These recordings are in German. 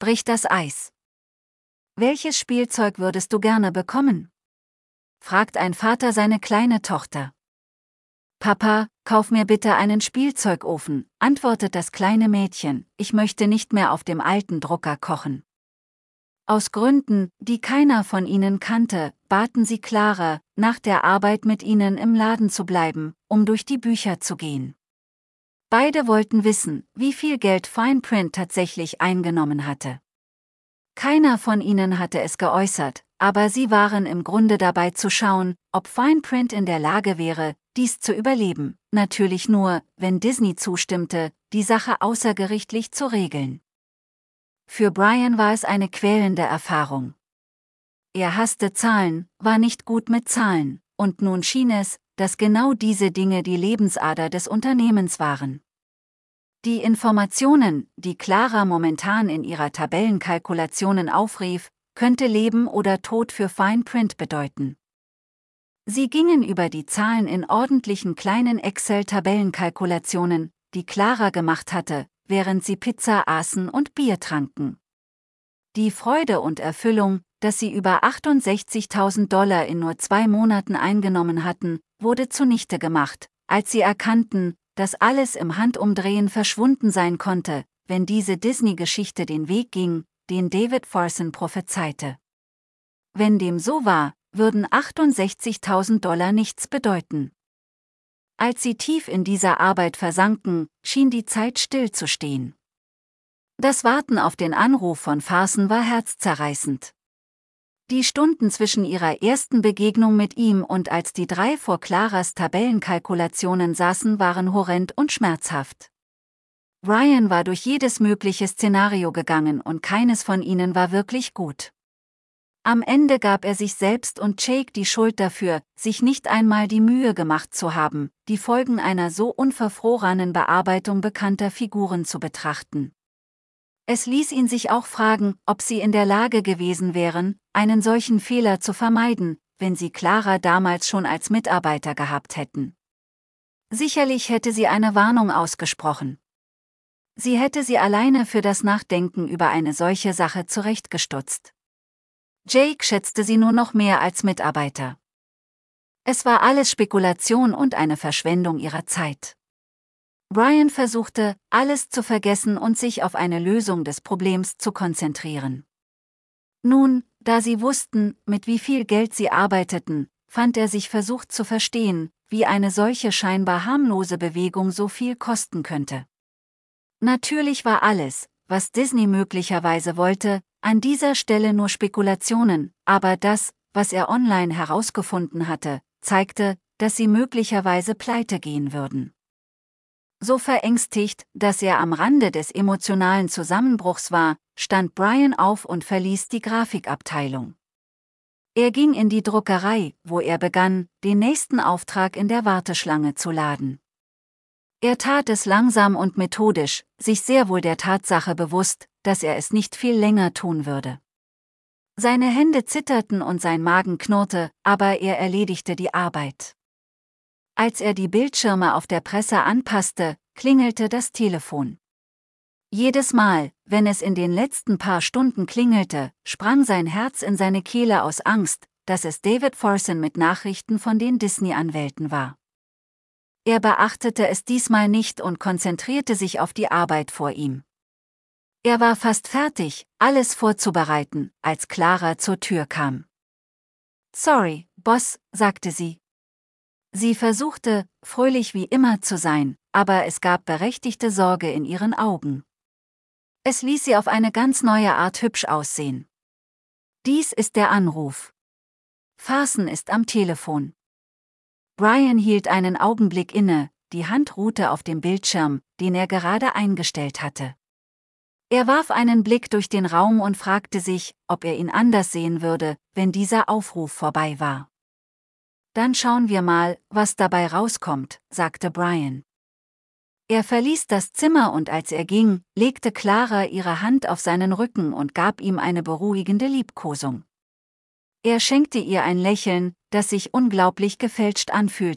bricht das Eis. Welches Spielzeug würdest du gerne bekommen? Fragt ein Vater seine kleine Tochter. Papa, kauf mir bitte einen Spielzeugofen, antwortet das kleine Mädchen, ich möchte nicht mehr auf dem alten Drucker kochen. Aus Gründen, die keiner von ihnen kannte, baten sie Clara, nach der Arbeit mit ihnen im Laden zu bleiben, um durch die Bücher zu gehen. Beide wollten wissen, wie viel Geld Fine Print tatsächlich eingenommen hatte. Keiner von ihnen hatte es geäußert, aber sie waren im Grunde dabei zu schauen, ob Fine Print in der Lage wäre, dies zu überleben, natürlich nur, wenn Disney zustimmte, die Sache außergerichtlich zu regeln. Für Brian war es eine quälende Erfahrung. Er hasste Zahlen, war nicht gut mit Zahlen, und nun schien es, dass genau diese Dinge die Lebensader des Unternehmens waren. Die Informationen, die Clara momentan in ihrer Tabellenkalkulationen aufrief, könnte Leben oder Tod für Fine Print bedeuten. Sie gingen über die Zahlen in ordentlichen kleinen Excel-Tabellenkalkulationen, die Clara gemacht hatte, während sie Pizza aßen und Bier tranken. Die Freude und Erfüllung, dass sie über $68.000 in nur 2 Monaten eingenommen hatten, wurde zunichte gemacht, als sie erkannten, dass alles im Handumdrehen verschwunden sein konnte, wenn diese Disney-Geschichte den Weg ging, den David Forson prophezeite. Wenn dem so war, würden $68.000 nichts bedeuten. Als sie tief in dieser Arbeit versanken, schien die Zeit stillzustehen. Das Warten auf den Anruf von Forson war herzzerreißend. Die Stunden zwischen ihrer ersten Begegnung mit ihm und als die 3 vor Claras Tabellenkalkulationen saßen, waren horrend und schmerzhaft. Brian war durch jedes mögliche Szenario gegangen und keines von ihnen war wirklich gut. Am Ende gab er sich selbst und Jake die Schuld dafür, sich nicht einmal die Mühe gemacht zu haben, die Folgen einer so unverfrorenen Bearbeitung bekannter Figuren zu betrachten. Es ließ ihn sich auch fragen, ob sie in der Lage gewesen wären, einen solchen Fehler zu vermeiden, wenn sie Clara damals schon als Mitarbeiter gehabt hätten. Sicherlich hätte sie eine Warnung ausgesprochen. Sie hätte sie alleine für das Nachdenken über eine solche Sache zurechtgestutzt. Jake schätzte sie nur noch mehr als Mitarbeiter. Es war alles Spekulation und eine Verschwendung ihrer Zeit. Brian versuchte, alles zu vergessen und sich auf eine Lösung des Problems zu konzentrieren. Nun, da sie wussten, mit wie viel Geld sie arbeiteten, fand er sich versucht zu verstehen, wie eine solche scheinbar harmlose Bewegung so viel kosten könnte. Natürlich war alles, was Disney möglicherweise wollte, an dieser Stelle nur Spekulationen, aber das, was er online herausgefunden hatte, zeigte, dass sie möglicherweise pleite gehen würden. So verängstigt, dass er am Rande des emotionalen Zusammenbruchs war, stand Brian auf und verließ die Grafikabteilung. Er ging in die Druckerei, wo er begann, den nächsten Auftrag in der Warteschlange zu laden. Er tat es langsam und methodisch, sich sehr wohl der Tatsache bewusst, dass er es nicht viel länger tun würde. Seine Hände zitterten und sein Magen knurrte, aber er erledigte die Arbeit. Als er die Bildschirme auf der Presse anpasste, klingelte das Telefon. Jedes Mal, wenn es in den letzten paar Stunden klingelte, sprang sein Herz in seine Kehle aus Angst, dass es David Forson mit Nachrichten von den Disney-Anwälten war. Er beachtete es diesmal nicht und konzentrierte sich auf die Arbeit vor ihm. Er war fast fertig, alles vorzubereiten, als Clara zur Tür kam. »Sorry, Boss«, sagte sie. Sie versuchte, fröhlich wie immer zu sein, aber es gab berechtigte Sorge in ihren Augen. Es ließ sie auf eine ganz neue Art hübsch aussehen. »Dies ist der Anruf. Forson ist am Telefon.« Brian hielt einen Augenblick inne, die Hand ruhte auf dem Bildschirm, den er gerade eingestellt hatte. Er warf einen Blick durch den Raum und fragte sich, ob er ihn anders sehen würde, wenn dieser Aufruf vorbei war. »Dann schauen wir mal, was dabei rauskommt«, sagte Brian. Er verließ das Zimmer und als er ging, legte Clara ihre Hand auf seinen Rücken und gab ihm eine beruhigende Liebkosung. Er schenkte ihr ein Lächeln, das sich unglaublich gefälscht anfühlte,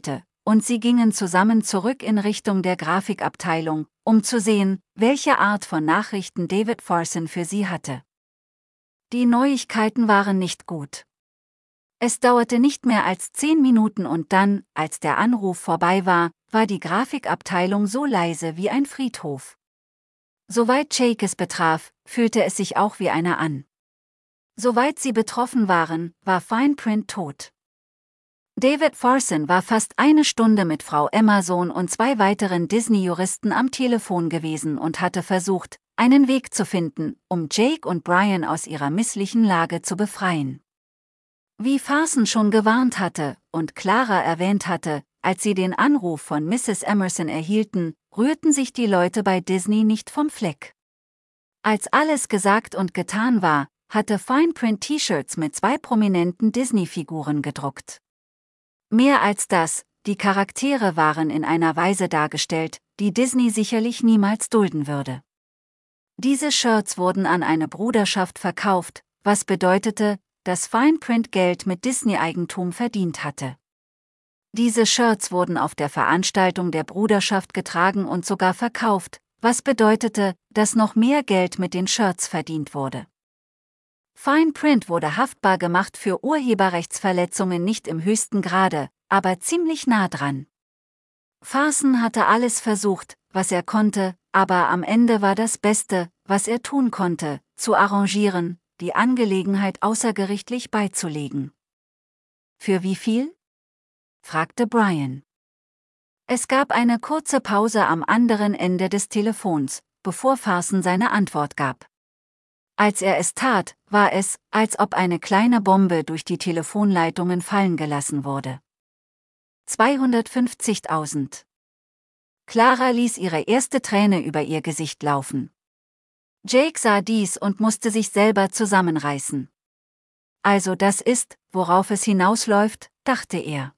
und sie gingen zusammen zurück in Richtung der Grafikabteilung, um zu sehen, welche Art von Nachrichten David Farson für sie hatte. Die Neuigkeiten waren nicht gut. Es dauerte nicht mehr als 10 Minuten und dann, als der Anruf vorbei war, war die Grafikabteilung so leise wie ein Friedhof. Soweit Jake es betraf, fühlte es sich auch wie einer an. Soweit sie betroffen waren, war Fine Print tot. David Farson war fast eine Stunde mit Frau Amazon und 2 weiteren Disney-Juristen am Telefon gewesen und hatte versucht, einen Weg zu finden, um Jake und Brian aus ihrer misslichen Lage zu befreien. Wie Farson schon gewarnt hatte und Clara erwähnt hatte, als sie den Anruf von Mrs. Emerson erhielten, rührten sich die Leute bei Disney nicht vom Fleck. Als alles gesagt und getan war, hatte Fine Print T-Shirts mit 2 prominenten Disney-Figuren gedruckt. Mehr als das, die Charaktere waren in einer Weise dargestellt, die Disney sicherlich niemals dulden würde. Diese Shirts wurden an eine Bruderschaft verkauft, was bedeutete, dass Fine Print Geld mit Disney-Eigentum verdient hatte. Diese Shirts wurden auf der Veranstaltung der Bruderschaft getragen und sogar verkauft, was bedeutete, dass noch mehr Geld mit den Shirts verdient wurde. Fine Print wurde haftbar gemacht für Urheberrechtsverletzungen nicht im höchsten Grade, aber ziemlich nah dran. Farson hatte alles versucht, was er konnte, aber am Ende war das Beste, was er tun konnte, zu arrangieren, die Angelegenheit außergerichtlich beizulegen. Für wie viel? Fragte Brian. Es gab eine kurze Pause am anderen Ende des Telefons, bevor Farson seine Antwort gab. Als er es tat, war es, als ob eine kleine Bombe durch die Telefonleitungen fallen gelassen wurde. 250.000. Clara ließ ihre erste Träne über ihr Gesicht laufen. Jake sah dies und musste sich selber zusammenreißen. Also das ist, worauf es hinausläuft, dachte er.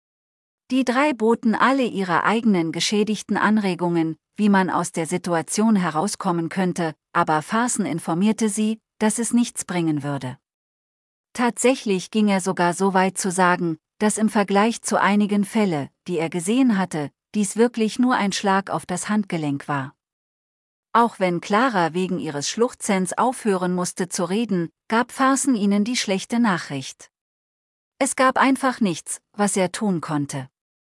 Die 3 boten alle ihre eigenen geschädigten Anregungen, wie man aus der Situation herauskommen könnte, aber Farson informierte sie, dass es nichts bringen würde. Tatsächlich ging er sogar so weit zu sagen, dass im Vergleich zu einigen Fällen, die er gesehen hatte, dies wirklich nur ein Schlag auf das Handgelenk war. Auch wenn Clara wegen ihres Schluchzens aufhören musste zu reden, gab Farson ihnen die schlechte Nachricht. Es gab einfach nichts, was er tun konnte.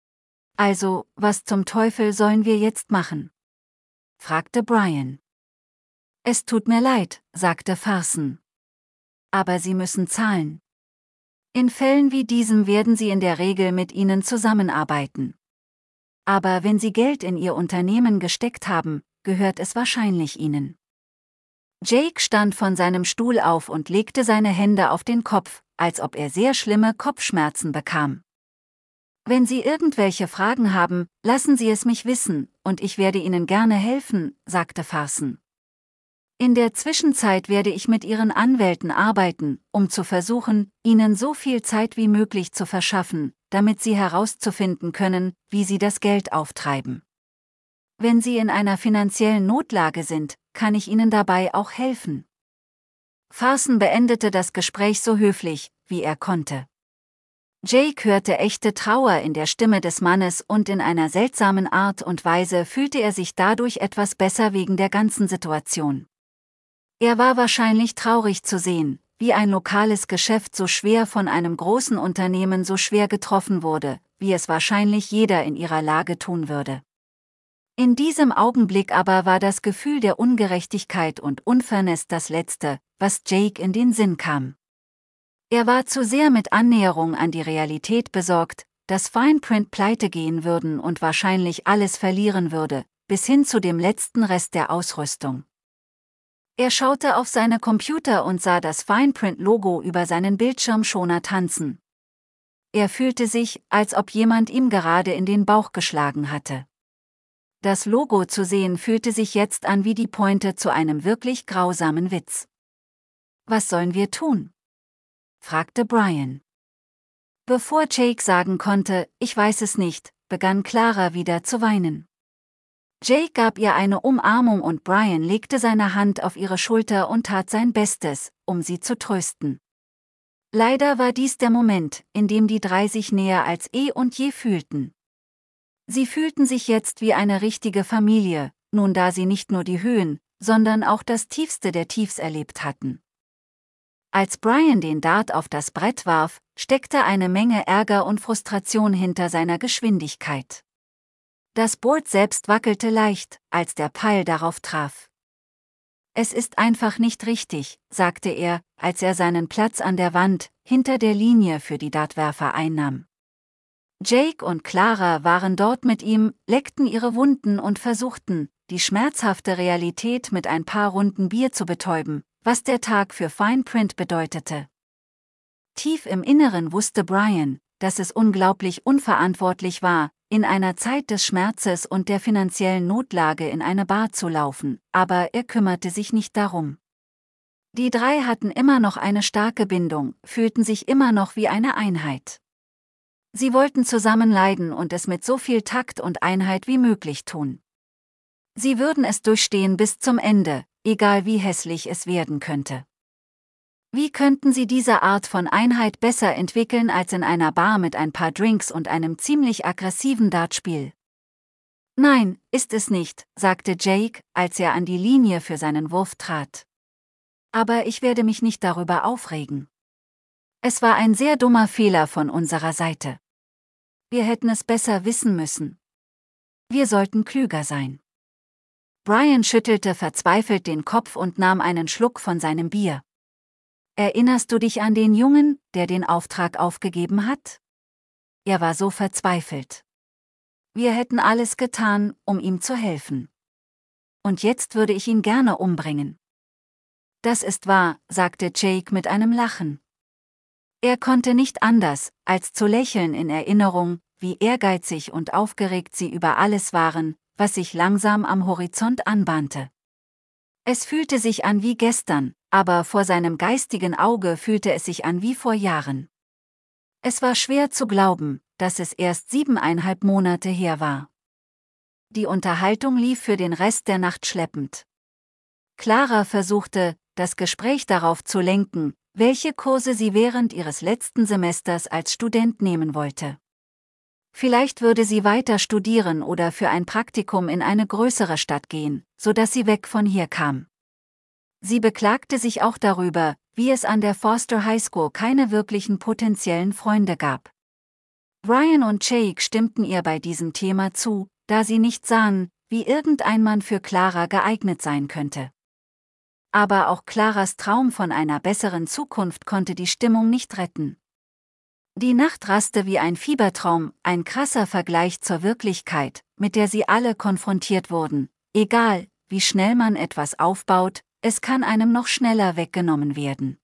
Also, was zum Teufel sollen wir jetzt machen? Fragte Brian. Es tut mir leid, sagte Farson. Aber Sie müssen zahlen. In Fällen wie diesem werden sie in der Regel mit Ihnen zusammenarbeiten. Aber wenn Sie Geld in Ihr Unternehmen gesteckt haben, gehört es wahrscheinlich Ihnen. Jake stand von seinem Stuhl auf und legte seine Hände auf den Kopf, als ob er sehr schlimme Kopfschmerzen bekam. Wenn Sie irgendwelche Fragen haben, lassen Sie es mich wissen, und ich werde Ihnen gerne helfen, sagte Farson. In der Zwischenzeit werde ich mit Ihren Anwälten arbeiten, um zu versuchen, Ihnen so viel Zeit wie möglich zu verschaffen, damit Sie herauszufinden können, wie Sie das Geld auftreiben. Wenn Sie in einer finanziellen Notlage sind, kann ich Ihnen dabei auch helfen. Farson beendete das Gespräch so höflich, wie er konnte. Jake hörte echte Trauer in der Stimme des Mannes und in einer seltsamen Art und Weise fühlte er sich dadurch etwas besser wegen der ganzen Situation. Er war wahrscheinlich traurig zu sehen, wie ein lokales Geschäft so schwer von einem großen Unternehmen so schwer getroffen wurde, wie es wahrscheinlich jeder in ihrer Lage tun würde. In diesem Augenblick aber war das Gefühl der Ungerechtigkeit und Unfairness das Letzte, was Jake in den Sinn kam. Er war zu sehr mit Annäherung an die Realität besorgt, dass Fine Print pleite gehen würden und wahrscheinlich alles verlieren würde, bis hin zu dem letzten Rest der Ausrüstung. Er schaute auf seine Computer und sah das Fine Print Logo über seinen Bildschirmschoner tanzen. Er fühlte sich, als ob jemand ihm gerade in den Bauch geschlagen hatte. Das Logo zu sehen fühlte sich jetzt an wie die Pointe zu einem wirklich grausamen Witz. Was sollen wir tun? Fragte Brian. Bevor Jake sagen konnte, ich weiß es nicht, begann Clara wieder zu weinen. Jake gab ihr eine Umarmung und Brian legte seine Hand auf ihre Schulter und tat sein Bestes, um sie zu trösten. Leider war dies der Moment, in dem die 3 sich näher als eh und je fühlten. Sie fühlten sich jetzt wie eine richtige Familie, nun da sie nicht nur die Höhen, sondern auch das Tiefste der Tiefs erlebt hatten. Als Brian den Dart auf das Brett warf, steckte eine Menge Ärger und Frustration hinter seiner Geschwindigkeit. Das Board selbst wackelte leicht, als der Pfeil darauf traf. Es ist einfach nicht richtig, sagte er, als er seinen Platz an der Wand, hinter der Linie für die Dartwerfer einnahm. Jake und Clara waren dort mit ihm, leckten ihre Wunden und versuchten, die schmerzhafte Realität mit ein paar Runden Bier zu betäuben, was der Tag für Fine Print bedeutete. Tief im Inneren wusste Brian, dass es unglaublich unverantwortlich war, in einer Zeit des Schmerzes und der finanziellen Notlage in eine Bar zu laufen, aber er kümmerte sich nicht darum. Die drei hatten immer noch eine starke Bindung, fühlten sich immer noch wie eine Einheit. Sie wollten zusammen leiden und es mit so viel Takt und Einheit wie möglich tun. Sie würden es durchstehen bis zum Ende, egal wie hässlich es werden könnte. Wie könnten sie diese Art von Einheit besser entwickeln als in einer Bar mit ein paar Drinks und einem ziemlich aggressiven Dartspiel? Nein, ist es nicht, sagte Jake, als er an die Linie für seinen Wurf trat. Aber ich werde mich nicht darüber aufregen. Es war ein sehr dummer Fehler von unserer Seite. Wir hätten es besser wissen müssen. Wir sollten klüger sein. Brian schüttelte verzweifelt den Kopf und nahm einen Schluck von seinem Bier. Erinnerst du dich an den Jungen, der den Auftrag aufgegeben hat? Er war so verzweifelt. Wir hätten alles getan, um ihm zu helfen. Und jetzt würde ich ihn gerne umbringen. Das ist wahr, sagte Jake mit einem Lachen. Er konnte nicht anders, als zu lächeln in Erinnerung, wie ehrgeizig und aufgeregt sie über alles waren, was sich langsam am Horizont anbahnte. Es fühlte sich an wie gestern, aber vor seinem geistigen Auge fühlte es sich an wie vor Jahren. Es war schwer zu glauben, dass es erst 7,5 Monate her war. Die Unterhaltung lief für den Rest der Nacht schleppend. Clara versuchte, das Gespräch darauf zu lenken, welche Kurse sie während ihres letzten Semesters als Student nehmen wollte. Vielleicht würde sie weiter studieren oder für ein Praktikum in eine größere Stadt gehen, sodass sie weg von hier kam. Sie beklagte sich auch darüber, wie es an der Foster High School keine wirklichen potenziellen Freunde gab. Brian und Jake stimmten ihr bei diesem Thema zu, da sie nicht sahen, wie irgendein Mann für Clara geeignet sein könnte. Aber auch Claras Traum von einer besseren Zukunft konnte die Stimmung nicht retten. Die Nacht raste wie ein Fiebertraum, ein krasser Vergleich zur Wirklichkeit, mit der sie alle konfrontiert wurden. Egal, wie schnell man etwas aufbaut, es kann einem noch schneller weggenommen werden.